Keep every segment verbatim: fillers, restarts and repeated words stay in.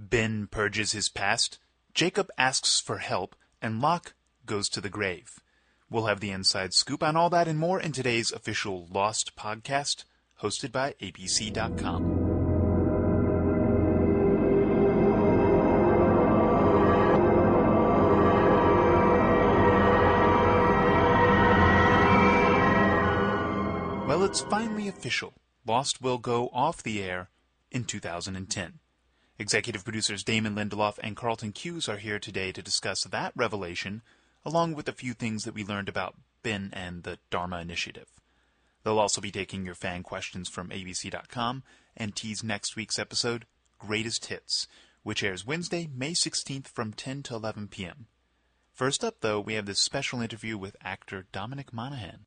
Ben purges his past, Jacob asks for help, and Locke goes to the grave. We'll have the inside scoop on all that and more in today's official Lost podcast, hosted by A B C dot com. Well, it's finally official. Lost will go off the air in two thousand ten. Executive producers Damon Lindelof and Carlton Cuse are here today to discuss that revelation, along with a few things that we learned about Ben and the Dharma Initiative. They'll also be taking your fan questions from A B C dot com and tease next week's episode, Greatest Hits, which airs Wednesday, May sixteenth from ten to eleven p.m. First up, though, we have this special interview with actor Dominic Monaghan.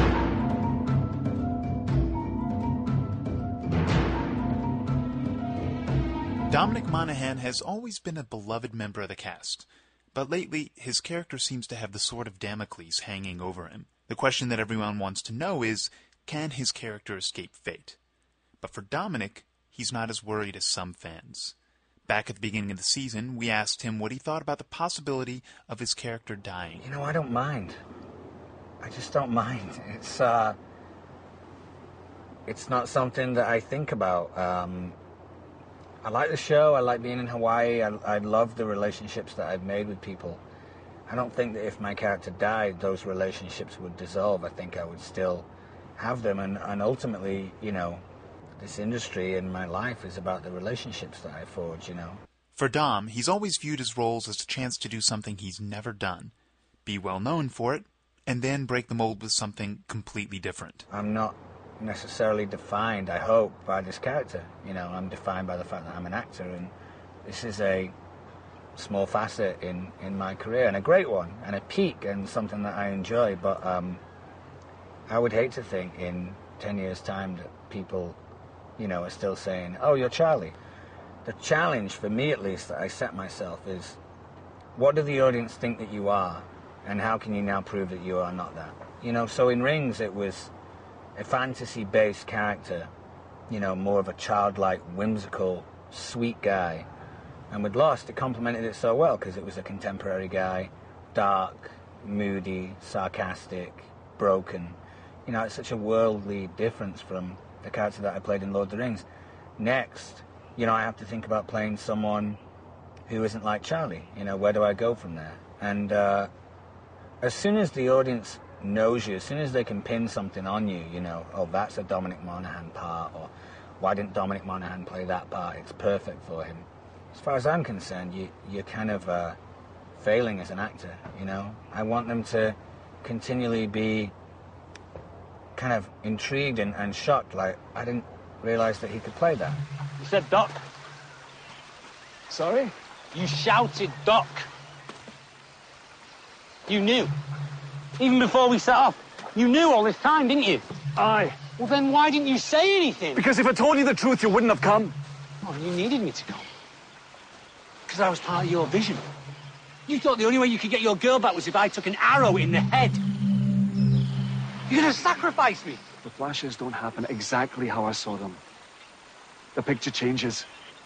Dominic Monaghan has always been a beloved member of the cast, but lately his character seems to have the sword of Damocles hanging over him. The question that everyone wants to know is, can his character escape fate? But for Dominic, he's not as worried as some fans. Back at the beginning of the season, we asked him what he thought about the possibility of his character dying. You know, I don't mind. I just don't mind. It's, uh... It's not something that I think about. Um... I like the show, I like being in Hawaii, I, I love the relationships that I've made with people. I don't think that if my character died, those relationships would dissolve. I think I would still have them, and, and ultimately, you know, this industry and my life is about the relationships that I forge, you know. For Dom, he's always viewed his roles as a chance to do something he's never done, be well known for it, and then break the mold with something completely different. I'm not necessarily defined, I hope, by this character. You know, I'm defined by the fact that I'm an actor, and this is a small facet in, in my career, and a great one, and a peak, and something that I enjoy, but um, I would hate to think in ten years' time that people, you know, are still saying, oh, you're Charlie. The challenge, for me at least, that I set myself is, what do the audience think that you are, and how can you now prove that you are not that? You know, so in Rings it was a fantasy-based character, you know, more of a childlike, whimsical, sweet guy. And with Lost, it complemented it so well, because it was a contemporary guy, dark, moody, sarcastic, broken. You know, it's such a worldly difference from the character that I played in Lord of the Rings. Next, you know, I have to think about playing someone who isn't like Charlie. You know, where do I go from there? And uh, as soon as the audience knows you, as soon as they can pin something on you, you know, oh, that's a Dominic Monaghan part, or why didn't Dominic Monaghan play that part? It's perfect for him. As far as I'm concerned, you, you're kind of uh, failing as an actor, you know? I want them to continually be kind of intrigued and, and shocked, like, I didn't realize that he could play that. You said Doc. Sorry? You shouted Doc. You knew. Even before we set off. You knew all this time, didn't you? Aye. Well, then why didn't you say anything? Because if I told you the truth, you wouldn't have come. Oh, you needed me to come. Because I was part of your vision. You thought the only way you could get your girl back was if I took an arrow in the head. You're gonna sacrifice me. The flashes don't happen exactly how I saw them. The picture changes.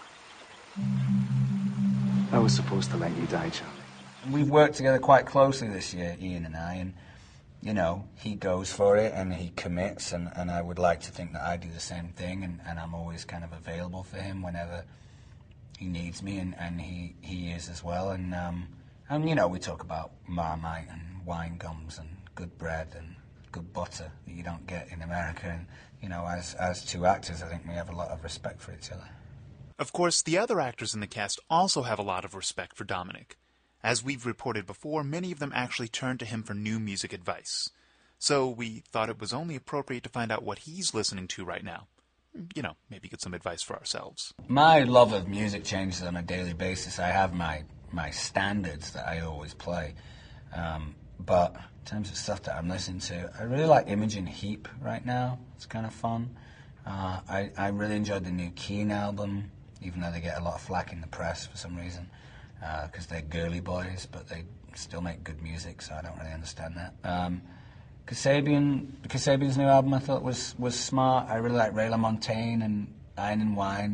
I was supposed to let you die, Charlie. We've worked together quite closely this year, Ian and I, and, you know, he goes for it and he commits, and, and I would like to think that I do the same thing, and, and I'm always kind of available for him whenever he needs me, and, and he, he is as well. And, um, and, you know, we talk about Marmite and wine gums and good bread and good butter that you don't get in America, and, you know, as, as two actors, I think we have a lot of respect for each other. Of course, the other actors in the cast also have a lot of respect for Dominic. As we've reported before, many of them actually turned to him for new music advice. So we thought it was only appropriate to find out what he's listening to right now. You know, maybe get some advice for ourselves. My love of music changes on a daily basis. I have my, my standards that I always play. Um, but in terms of stuff that I'm listening to, I really like Imogen Heap right now. It's kind of fun. Uh, I, I really enjoyed the new Keane album, even though they get a lot of flack in the press for some reason. Because uh, they're girly boys, but they still make good music, so I don't really understand that. Um, Kasabian, Kasabian's new album I thought was, was smart. I really like Ray LaMontagne and Iron and Wine.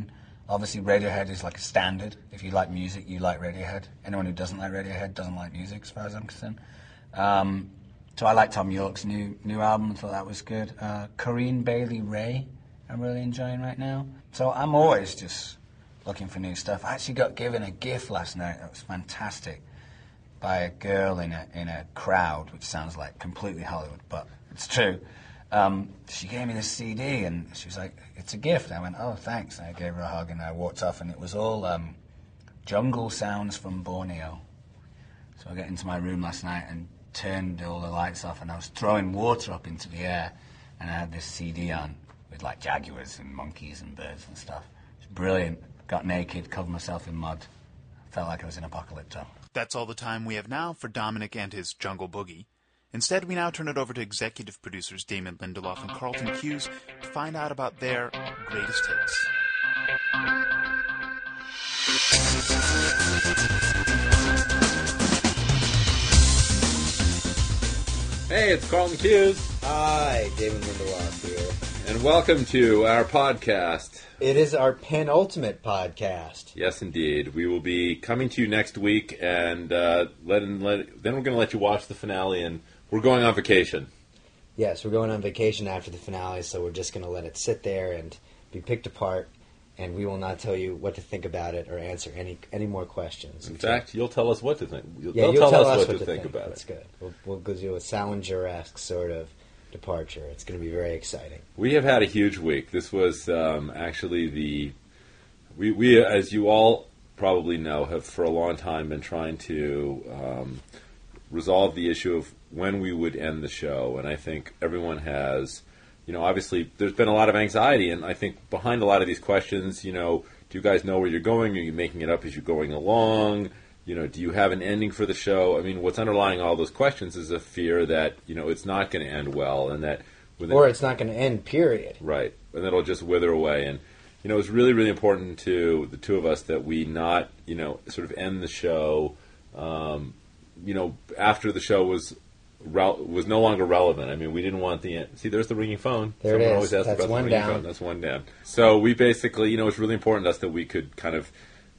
Obviously, Radiohead is like a standard. If you like music, you like Radiohead. Anyone who doesn't like Radiohead doesn't like music, as far as I'm concerned. Um, so I like Tom York's new new album. I thought that was good. Uh, Corinne Bailey Rae, I'm really enjoying right now. So I'm always just looking for new stuff. I actually got given a gift last night that was fantastic by a girl in a in a crowd, which sounds like completely Hollywood, but it's true. Um, she gave me this C D, and she was like, "It's a gift." I went, "Oh, thanks." And I gave her a hug, and I walked off, and it was all um, jungle sounds from Borneo. So I got into my room last night and turned all the lights off, and I was throwing water up into the air, and I had this C D on with like jaguars and monkeys and birds and stuff. It was brilliant. Got naked, covered myself in mud. Felt like I was in Apocalypto. That's all the time we have now for Dominic and his Jungle Boogie. Instead, we now turn it over to executive producers Damon Lindelof and Carlton Cuse to find out about their greatest hits. Hey, it's Carlton Cuse. Hi, Damon Lindelof here. And welcome to our podcast. It is our penultimate podcast. Yes, indeed. We will be coming to you next week, and uh, let, let, then we're going to let you watch the finale, and we're going on vacation. Yes, we're going on vacation after the finale, so we're just going to let it sit there and be picked apart, and we will not tell you what to think about it or answer any any more questions. In fact, you'll tell us what to think. You'll, yeah, they'll you'll tell, tell us, us what, what to, to think, think about That's it. good. We'll, we'll go do a Salinger-esque sort of departure. It's going to be very exciting. We have had a huge week. This was um, actually the... We, we, as you all probably know, have for a long time been trying to um, resolve the issue of when we would end the show. And I think everyone has, you know, obviously there's been a lot of anxiety. And I think behind a lot of these questions, you know, do you guys know where you're going? Are you making it up as you're going along? You know, do you have an ending for the show? I mean, what's underlying all those questions is a fear that, you know, it's not going to end well. and that, when Or it, it's not going to end, period. Right. And it'll just wither away. And you know, it's really, really important to the two of us that we not, you know, sort of end the show, um, you know, after the show was re- was no longer relevant. I mean, we didn't want the end. See, there's the ringing phone. There it Someone is. always asks That's about one the ringing down. phone. That's one down. So we basically, you know, it's really important to us that we could kind of,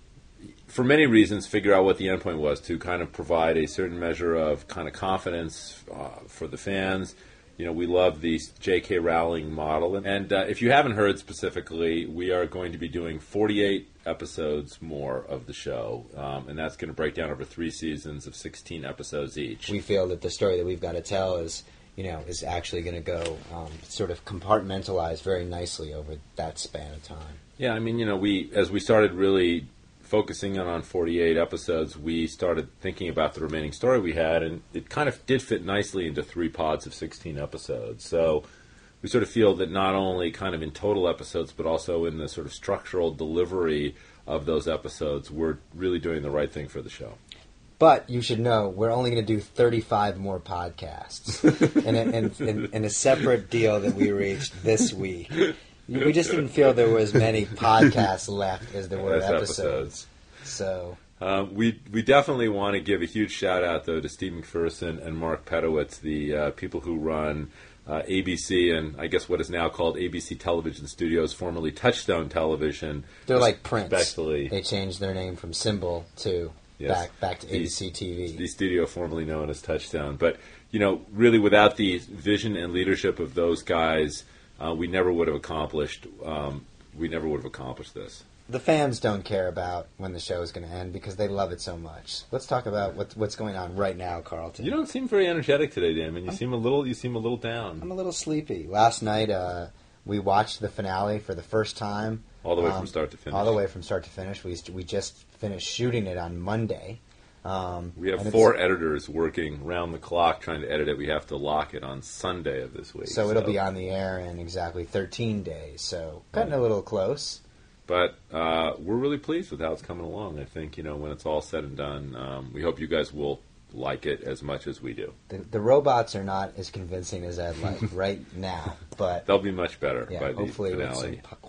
for many reasons, figure out what the endpoint was to kind of provide a certain measure of kind of confidence uh, for the fans. You know, we love the J K. Rowling model. And uh, if you haven't heard specifically, we are going to be doing forty-eight episodes more of the show. Um, and that's going to break down over three seasons of sixteen episodes each. We feel that the story that we've got to tell is, you know, is actually going to go um, sort of compartmentalized very nicely over that span of time. Yeah, I mean, you know, we as we started really focusing on, on forty-eight episodes, we started thinking about the remaining story we had, and it kind of did fit nicely into three pods of sixteen episodes. So we sort of feel that not only kind of in total episodes, but also in the sort of structural delivery of those episodes, we're really doing the right thing for the show. But you should know, we're only going to do thirty-five more podcasts in, a, in, in, in a separate deal that we reached this week. We just didn't feel there were as many podcasts left as there were As episodes. episodes. So Uh, we we definitely want to give a huge shout out though to Steve McPherson and Mark Pedowitz, the uh, people who run uh, A B C and I guess what is now called A B C Television Studios, formerly Touchstone Television. they're like Prince. Especially, They changed their name from Symbol to Yes. back back to The- A B C T V. the studio formerly known as Touchstone. But you know, really, without the vision and leadership of those guys, uh, we never would have accomplished. Um, we never would have accomplished this. The fans don't care about when the show is going to end because they love it so much. Let's talk about what, what's going on right now, Carlton. You don't seem very energetic today, Damon. You seem a little. You seem a little down. I'm a little sleepy. Last night, uh, we watched the finale for the first time. All the way Um, from start to finish. All the way from start to finish. We we just finished shooting it on Monday. Um, We have and four it's- editors working round the clock trying to edit it. We have to lock it on Sunday of this week. So it'll be on the air in exactly thirteen days. So cutting a little close. But uh, we're really pleased with how it's coming along. I think, you know, when it's all said and done, um, we hope you guys will like it as much as we do. The, the robots are not as convincing as I'd like right now, but They'll be much better yeah, by the hopefully with finale. some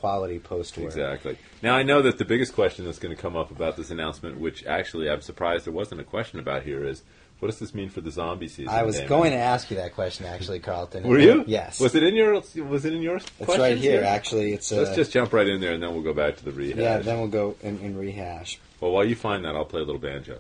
quality post work. Exactly. Now, I know that the biggest question that's going to come up about this announcement, which actually I'm surprised there wasn't a question about here, is what does this mean for the zombie season? I was Damon? going to ask you that question, actually, Carlton. Were you? Yes. Was it in your? Was it in your? It's right here. Actually, it's. Let's uh, just jump right in there, and then we'll go back to the rehash. Yeah, then we'll go and, and rehash. Well, while you find that, I'll play a little banjo.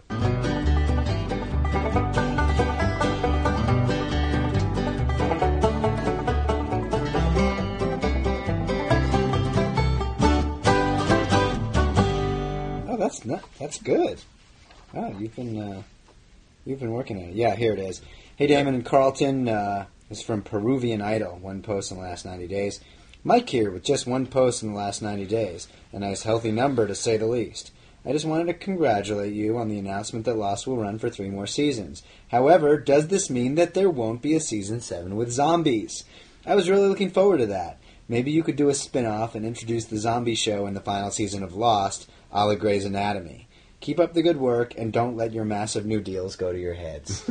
Oh, that's not. That's good. Oh, you've been. Uh, You've been working on it. Yeah, here it is. Hey, Damon and Carlton. Uh, this is from Peruvian Idol. One post in the last ninety days. Mike here with just one post in the last ninety days. A nice healthy number, to say the least. I just wanted to congratulate you on the announcement that Lost will run for three more seasons. However, does this mean that there won't be a season seven with zombies? I was really looking forward to that. Maybe you could do a spin-off and introduce the zombie show in the final season of Lost, a la Grey's Anatomy. Keep up the good work, and don't let your massive new deals go to your heads.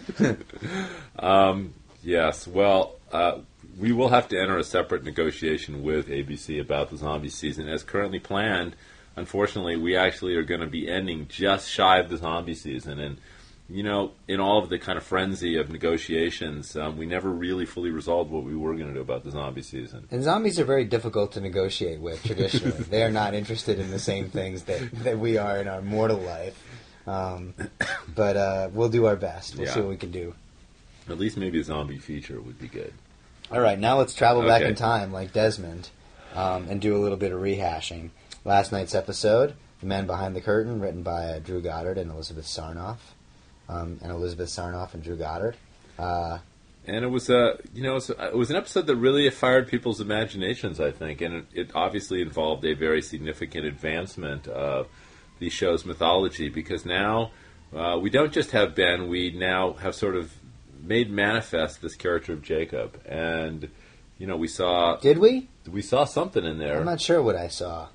um, yes, well, uh, we will have to enter a separate negotiation with A B C about the zombie season. As currently planned, unfortunately, we actually are going to be ending just shy of the zombie season. And, you know, in all of the kind of frenzy of negotiations, um, we never really fully resolved what we were going to do about the zombie season. And zombies are very difficult to negotiate with, traditionally. They are not interested in the same things that, that we are in our mortal life. Um, but uh, we'll do our best. We'll Yeah. see what we can do. At least maybe a zombie feature would be good. All right, now let's travel back Okay. in time like Desmond um, and do a little bit of rehashing. Last night's episode, The Man Behind the Curtain, written by uh, Drew Goddard and Elizabeth Sarnoff. Um, and Elizabeth Sarnoff and Drew Goddard. Uh, And it was a, you know, it was, a, it was an episode that really fired people's imaginations, I think, and it, it obviously involved a very significant advancement of the show's mythology, because now uh, we don't just have Ben, we now have sort of made manifest this character of Jacob, and you know, we saw did we? we saw something in there. I'm not sure what I saw.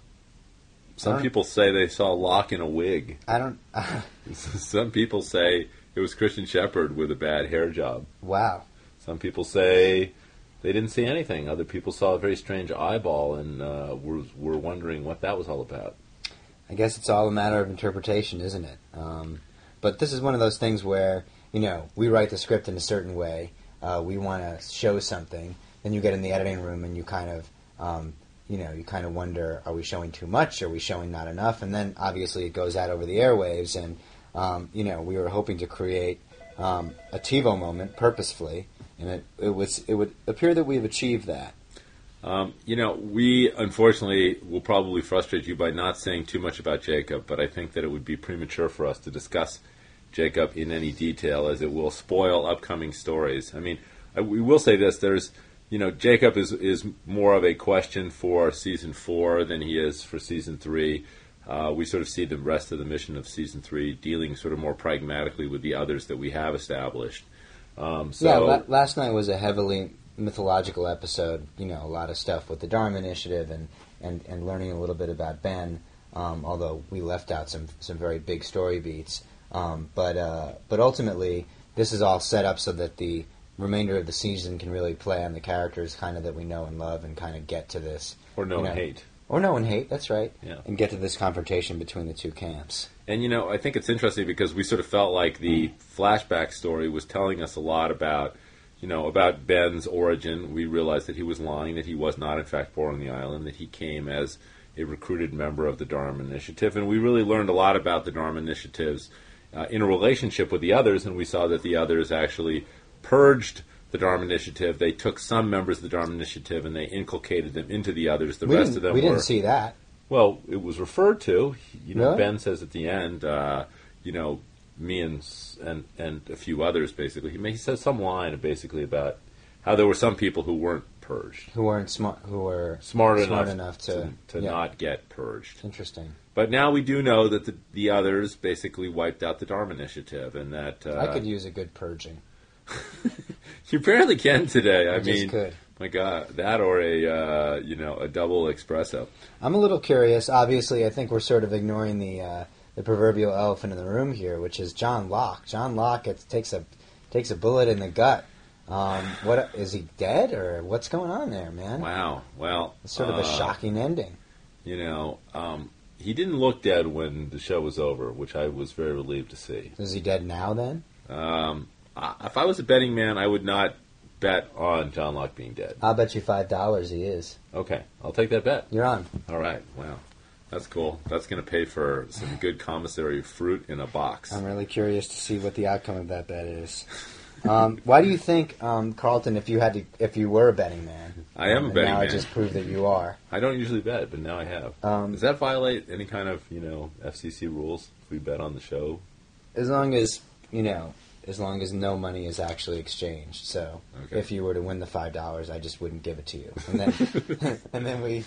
Some I people say they saw Locke in a wig. I don't. Some people say it was Christian Shepherd with a bad hair job. Wow. Some people say they didn't see anything. Other people saw a very strange eyeball and uh, were, were wondering what that was all about. I guess it's all a matter of interpretation, isn't it? Um, but this is one of those things where, you know, we write the script in a certain way. Uh, we want to show something. Then you get in the editing room and you kind of, um, you know, you kind of wonder, are we showing too much? Are we showing not enough? And then obviously it goes out over the airwaves. And, um, you know, we were hoping to create um, a TiVo moment purposefully. And it, it was it would appear that we've achieved that. Um, you know, we unfortunately will probably frustrate you by not saying too much about Jacob, but I think that it would be premature for us to discuss Jacob in any detail, as it will spoil upcoming stories. I mean, I, we will say this: there's, you know, Jacob is is more of a question for season four than he is for season three. Uh, we sort of see the rest of the mission of season three dealing sort of more pragmatically with the others that we have established. Um, so, yeah, la- last night was a heavily mythological episode. You know, a lot of stuff with the Dharma Initiative and, and, and learning a little bit about Ben. Um, although we left out some some very big story beats. Um, but uh, but ultimately, this is all set up so that the remainder of the season can really play on the characters kind of that we know and love, and kind of get to this or know you know, and hate. Or know and hate, that's right. Yeah. And get to this confrontation between the two camps. And, you know, I think it's interesting because we sort of felt like the flashback story was telling us a lot about, you know, about Ben's origin. We realized that he was lying, that he was not, in fact, born on the island, that he came as a recruited member of the Dharma Initiative. And we really learned a lot about the Dharma Initiatives uh, in a relationship with the others, and we saw that the others actually purged the Dharma Initiative. They took some members of the Dharma Initiative and they inculcated them into the others. The we rest of them we were... didn't see that. Well, it was referred to. You know, Really? Ben says at the end, uh, you know, me and, and and a few others, basically. He, he says some line basically about how there were some people who weren't purged. Who weren't smart, who were Smart, smart enough, enough to, to, to yeah. not get purged. Interesting. But now we do know that the, the others basically wiped out the Dharma Initiative, and that... Uh, I could use a good purging. You apparently can today. I, I mean, just could. My God, that or a uh, you know a double espresso. I'm a little curious. Obviously, I think we're sort of ignoring the uh, the proverbial elephant in the room here, which is John Locke. John Locke gets, takes a takes a bullet in the gut Um, what is he dead or what's going on there, man? Wow. Well, It's sort of a uh, shocking ending. You know, um, he didn't look dead when the show was over, which I was very relieved to see. Is he dead now then? Um, I, if I was a betting man, I would not bet on John Locke being dead. I'll bet you five dollars he is. Okay, I'll take that bet. You're on. All right. Wow. That's cool. That's going to pay for some good commissary fruit in a box. I'm really curious to see what the outcome of that bet is. Um, why do you think, um, Carlton, if you had to, if you were a betting man, I am a and betting now man. I just proved that you are. I don't usually bet, but now I have. Um, Does that violate any kind of, you know, F C C rules if we bet on the show? As long as you know, as long as no money is actually exchanged. So, Okay. if you were to win the five dollars, I just wouldn't give it to you, and then, and then we,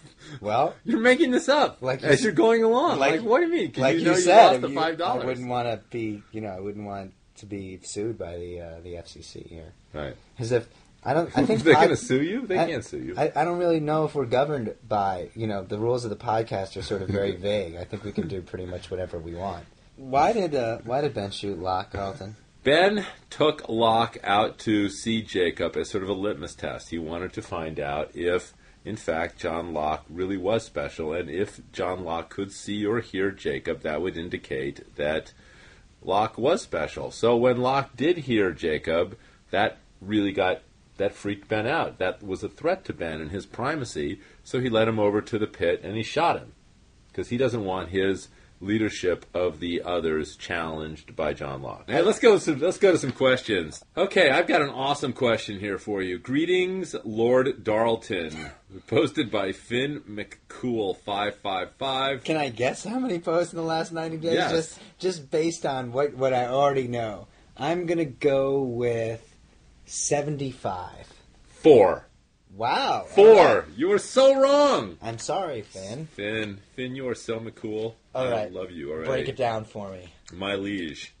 well, You're making this up Like you as s- you're going along. like- Like, what do you mean? 'Cause like you you, know you said, lost if the you- five I dollars. wouldn't want to be, you know, I wouldn't want to be sued by the uh, the F C C here. Right. As if I don't, I think They're I- going to sue you? They I- can't sue you. I, I don't really know if we're governed by, you know, the rules of the podcast are sort of very vague. I think we can do pretty much whatever we want. Why did uh, why did Ben shoot Locke, Carlton? Ben took Locke out to see Jacob as sort of a litmus test. He wanted to find out if, in fact, John Locke really was special, and if John Locke could see or hear Jacob, that would indicate that Locke was special. So when Locke did hear Jacob, that really got, that freaked Ben out. That was a threat to Ben and his primacy, so he led him over to the pit and he shot him, because he doesn't want his leadership of the others challenged by John Locke. Hey, let's go. To some, let's go to some questions. Okay, I've got an awesome question here for you. Greetings, Lord Darlton. Posted by Finn McCool five five five. Can I guess how many posts in the last ninety days? Yes. Just just based on what what I already know, I'm gonna go with seventy-five. Four. Wow. Four. You were so wrong. I'm sorry, Finn. Finn, Finn, you are so McCool. All I right. love you. All right. Break it down for me. My liege.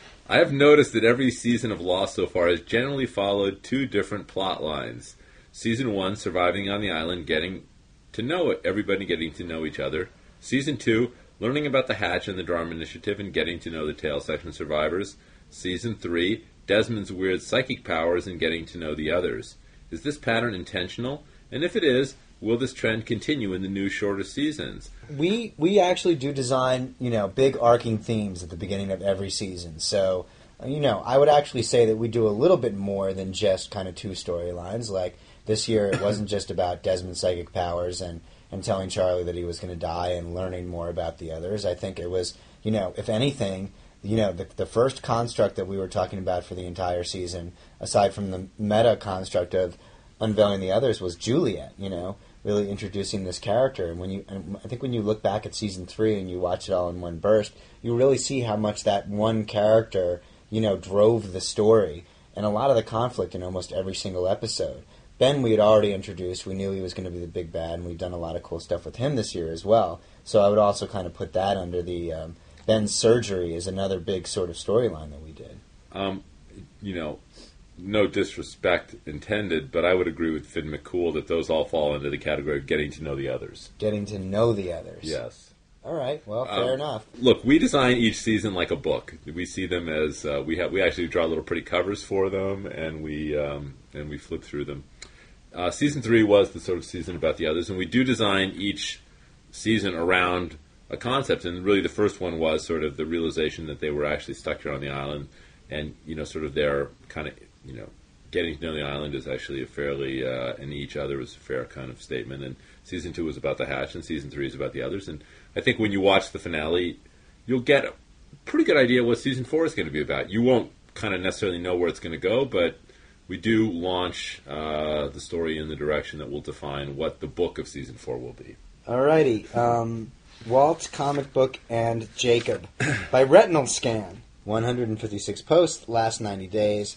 I have noticed that every season of Lost so far has generally followed two different plot lines. Season one, surviving on the island, getting to know it, everybody getting to know each other. Season two, learning about the Hatch and the Dharma Initiative and getting to know the Tail Section survivors. Season three, Desmond's weird psychic powers and getting to know the others. Is this pattern intentional? And if it is, will this trend continue in the new shorter seasons? We we actually do design, you know, big arcing themes at the beginning of every season. So, uh, you know, I would actually say that we do a little bit more than just kind of two storylines. Like this year, it wasn't just about Desmond's psychic powers and, and telling Charlie that he was going to die and learning more about the others. I think it was, you know, if anything, you know, the, the first construct that we were talking about for the entire season, aside from the meta construct of unveiling the others, was Juliet, you know, really introducing this character. And when you, and I think when you look back at season three and you watch it all in one burst, you really see how much that one character, you know, drove the story and a lot of the conflict in almost every single episode. Ben, we had already introduced. We knew he was going to be the big bad, and we've done a lot of cool stuff with him this year as well. So I would also kind of put that under the um, Ben's surgery is another big sort of storyline that we did. Um, you know, no disrespect intended, but I would agree with Finn McCool that those all fall into the category of getting to know the others. Getting to know the others. Yes. All right. Well, fair Um, enough. Look, we design each season like a book. We see them as uh, we have. We actually draw little pretty covers for them, and we um, and we flip through them. Uh, season three was the sort of season about the others, and we do design each season around a concept. And really, the first one was sort of the realization that they were actually stuck here on the island, and you know, sort of their kind of you know, getting to know the island is actually a fairly uh, and each other was a fair kind of statement. And season two was about the Hatch, and season three is about the others. And I think when you watch the finale, you'll get a pretty good idea what season four is going to be about. You won't kind of necessarily know where it's going to go, but we do launch uh, the story in the direction that will define what the book of season four will be. All righty. Um, Walt's Comic Book and Jacob by Retinal Scan. one hundred fifty-six posts, last ninety days.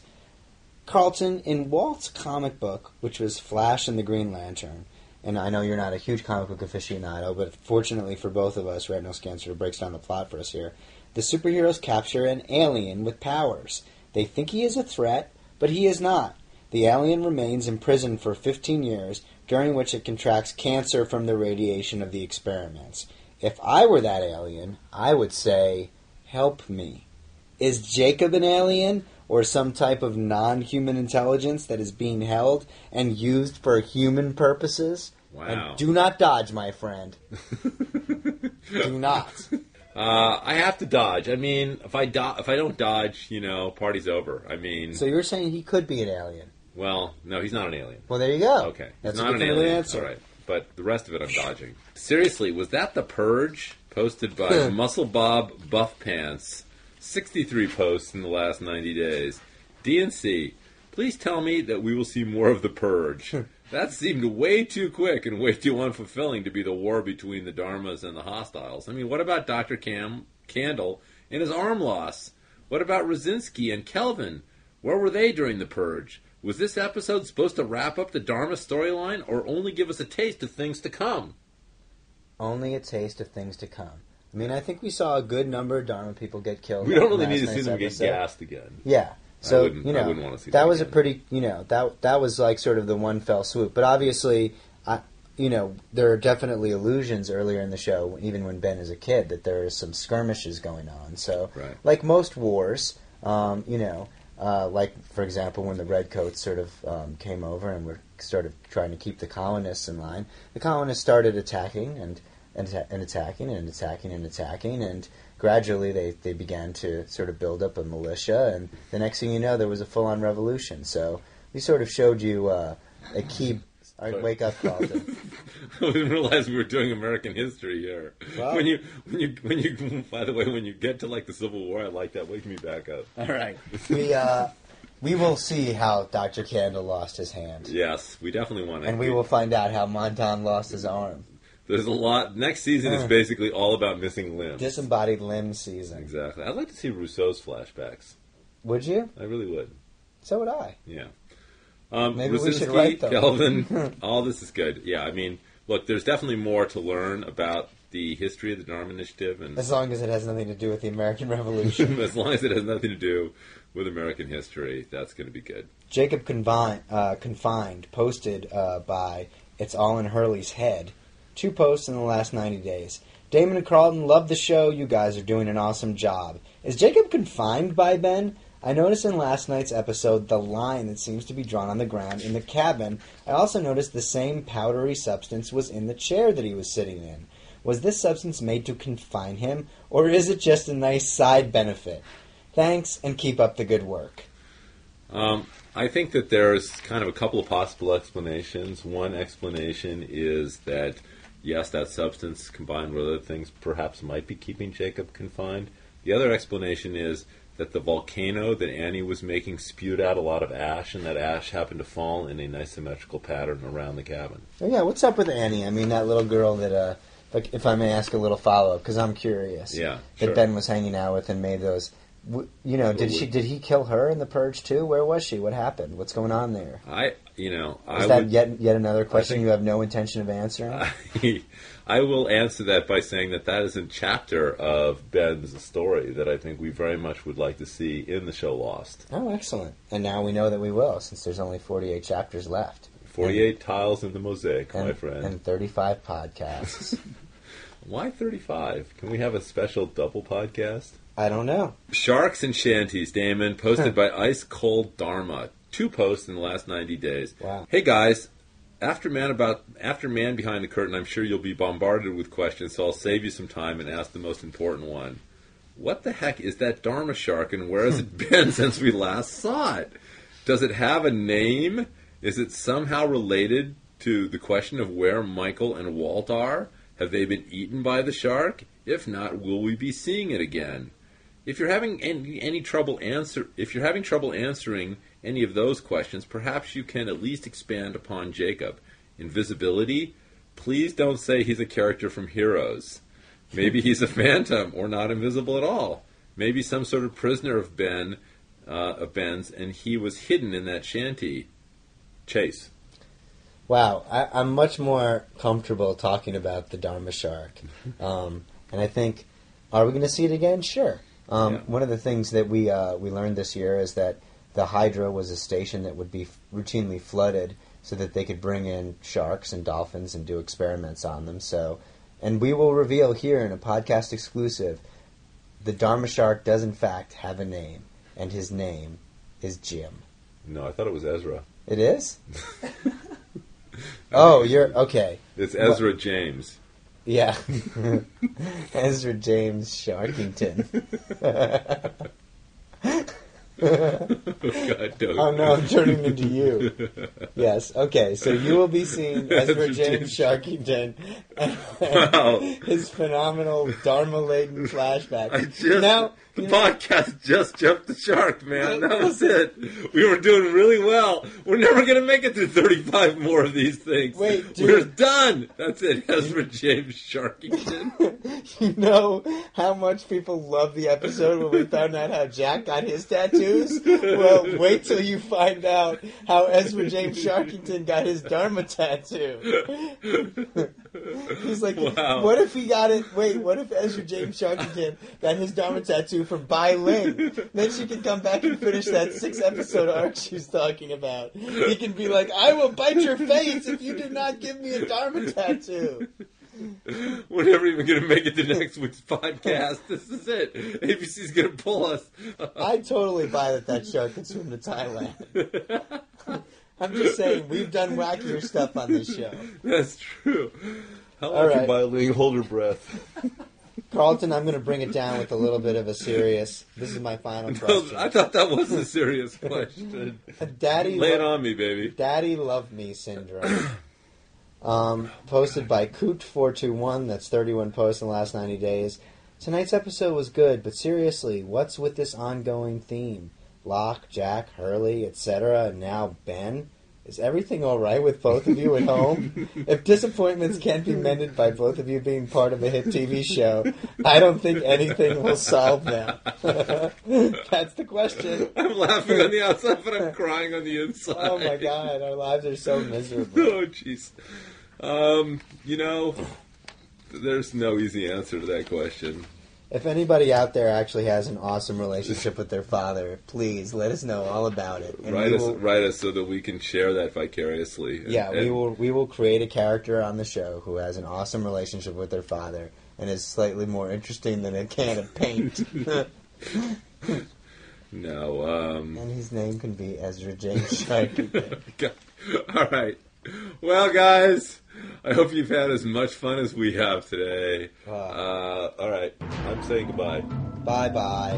Carlton, in Walt's comic book, which was Flash and the Green Lantern, and I know you're not a huge comic book aficionado, but fortunately for both of us, Retinal Scan sort of breaks down the plot for us here. The superheroes capture an alien with powers. They think he is a threat, but he is not. The alien remains imprisoned for fifteen years, during which it contracts cancer from the radiation of the experiments. If I were that alien, I would say, help me. Is Jacob an alien, or some type of non-human intelligence that is being held and used for human purposes. Wow. And do not dodge, my friend. Do not. Uh, I have to dodge. I mean, if I do- if I don't dodge, you know, party's over. I mean, So you're saying he could be an alien? well, no, he's not an alien. Well, there you go. Okay, That's he's a not an definitive alien. answer. All right, but the rest of it I'm dodging. Seriously, was that the Purge posted by Muscle Bob Buff Pants? sixty-three posts in the last ninety days. D N C, please tell me that we will see more of the Purge. That seemed way too quick and way too unfulfilling to be the war between the Dharmas and the hostiles. I mean, what about Doctor Cam Candle and his arm loss? What about Rosinski and Kelvin? Where were they during the Purge? Was this episode supposed to wrap up the Dharma storyline or only give us a taste of things to come? Only a taste of things to come. I mean, I think we saw a good number of Dharma people get killed. We don't in really last need to see night's them get episode. gassed again. Yeah. So, wouldn't- you I know, wouldn't wanna see that that was a again. pretty, you know, that that was like sort of the one fell swoop. But obviously, I, you know, there are definitely allusions earlier in the show, even when Ben is a kid, that there is some skirmishes going on. So, Right. like most wars, um, you know, uh, like, for example, when the Redcoats sort of um, came over and were sort of trying to keep the colonists in line, the colonists started attacking and, and, and attacking and attacking and attacking, and gradually they, they began to sort of build up a militia, and the next thing you know, there was a full-on revolution. So we sort of showed you uh, a key... All right, wake up, Carlton. I didn't realize we were doing American history here. Well- when you, when you, when you, by the way, when you get to like the Civil War, I like that. Wake me back up. All right. We, uh, we will see how Doctor Candle lost his hand. Yes, we definitely want to. And we will find out how Montan lost his arm. There's a lot. Next season is Uh. basically all about missing limbs. Disembodied limb season. Exactly. I'd like to see Rousseau's flashbacks. Would you? I really would. So would I. Yeah. Um, Maybe we should Brzezinski, write them. Kelvin, all this is good. Yeah, I mean, look, there's definitely more to learn about the history of the Dharma Initiative, and As long as it has nothing to do with the American Revolution. as long as it has nothing to do with American history, that's going to be good. Jacob Confined, uh, Confined posted uh, by It's All in Hurley's Head. Two posts in the last ninety days. Damon and Carlton, love the show. You guys are doing an awesome job. Is Jacob confined by Ben? I noticed in last night's episode the line that seems to be drawn on the ground in the cabin. I also noticed the same powdery substance was in the chair that he was sitting in. Was this substance made to confine him, or is it just a nice side benefit? Thanks, and keep up the good work. Um, I think that there's kind of a couple of possible explanations. One explanation is that, yes, that substance combined with other things perhaps might be keeping Jacob confined. The other explanation is that the volcano that Annie was making spewed out a lot of ash, and that ash happened to fall in a nice symmetrical pattern around the cabin. Oh, yeah, what's up with Annie? I mean, that little girl that, uh, like, if I may ask a little follow-up, because I'm curious. Yeah, That sure. Ben was hanging out with and made those... w- You know, did Well, she? we- Did he kill her in the Purge too? Where was she? What happened? What's going on there? I, you know, I Is that would, yet yet another question think- you have no intention of answering? I, I will answer that by saying that that is a chapter of Ben's story that I think we very much would like to see in the show Lost. Oh, excellent! And now we know that we will, since there's only forty-eight chapters left. forty-eight tiles in the mosaic, and, my friend. and thirty-five podcasts. Why thirty-five? Can we have a special double podcast? I don't know. Sharks and Shanties, Damon, posted by Ice Cold Dharma. Two posts in the last ninety days. Wow. Hey guys, after man about after man behind the curtain, I'm sure you'll be bombarded with questions, so I'll save you some time and ask the most important one. What the heck is that Dharma shark, and where has it been since we last saw it? Does it have a name? Is it somehow related to the question of where Michael and Walt are? Have they been eaten by the shark? If not, will we be seeing it again? If you're having any, any trouble answer, if you're having trouble answering any of those questions, perhaps you can at least expand upon Jacob. Invisibility? Please don't say he's a character from Heroes. Maybe he's a phantom or not invisible at all. Maybe some sort of prisoner of Ben, uh, of Ben's, and he was hidden in that shanty. Chase. Wow, I, I'm much more comfortable talking about the Dharma shark, um, and I think, are we going to see it again? Sure. Um, Yeah. One of the things that we uh, we learned this year is that the Hydra was a station that would be f- routinely flooded so that they could bring in sharks and dolphins and do experiments on them. So, and we will reveal here in a podcast exclusive, the Dharma shark does in fact have a name, and his name is Jim. No, I thought it was Ezra. It is? Oh, you're... Okay. It's Ezra James. Yeah. Ezra James Sharkington. God, don't. Oh no, I'm turning into you. Yes, okay, so you will be seeing Ezra James Sharkington and Wow. his phenomenal Dharma-laden flashback. I just, now, the you know- podcast just jumped the shark, man. That was it. We were doing really well. We're never going to make it through thirty-five more of these things. Wait, dude. We're done. That's it. Ezra James Sharkington. You know how much people love the episode when we found out how Jack got his tattoos? Well, wait till you find out how Ezra James Sharkington got his Dharma tattoo. He's like, Wow. what if he got it? Wait, what if Ezra James Sharkington got his Dharma tattoo from Bai Ling? Then she can come back and finish that six episode arc she's talking about. He can be like, I will bite your face if you do not give me a Dharma tattoo. We're never even going to make it to next week's podcast. This is it. A B C's going to pull us. I totally buy that that shark can swim to Thailand. I'm just saying, we've done wackier stuff on this show. That's true. How All long right. can Ling hold her breath? Carlton, I'm going to bring it down with a little bit of a serious. This is my final No, question. I thought that was a serious question. Daddy, Lay it lo- on me, baby. Daddy Love Me Syndrome. Um, posted by Coot four two one. That's thirty-one posts in the last ninety days. Tonight's episode was good, but seriously, what's with this ongoing theme? Locke, Jack, Hurley, et cetera, and now Ben? Is everything all right with both of you at home? If disappointments can't be mended by both of you being part of a hit T V show, I don't think anything will solve them. That's the question. I'm laughing on the outside, but I'm crying on the inside. Oh my God, our lives are so miserable. Oh, jeez. Um, you know, there's no easy answer to that question. If anybody out there actually has an awesome relationship with their father, please let us know all about it. And Write we us, will- write us so that we can share that vicariously. And- Yeah, we and- will. We will create a character on the show who has an awesome relationship with their father and is slightly more interesting than a can of paint. No. Um, And his name can be Ezra James Sharkington. all right. Well, guys, I hope you've had as much fun as we have today. Uh, Uh, all right. I'm saying goodbye. bye bye.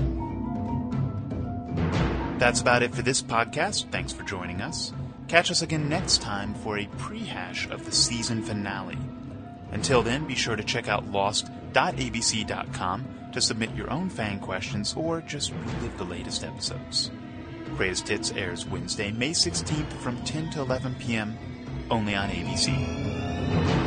That's about it for this podcast. Thanks for joining us. Catch us again next time for a prehash of the season finale. Until then, be sure to check out lost dot a b c dot com to submit your own fan questions or just relive the latest episodes. Greatest Hits airs Wednesday, May sixteenth from ten to eleven p.m. only on A B C.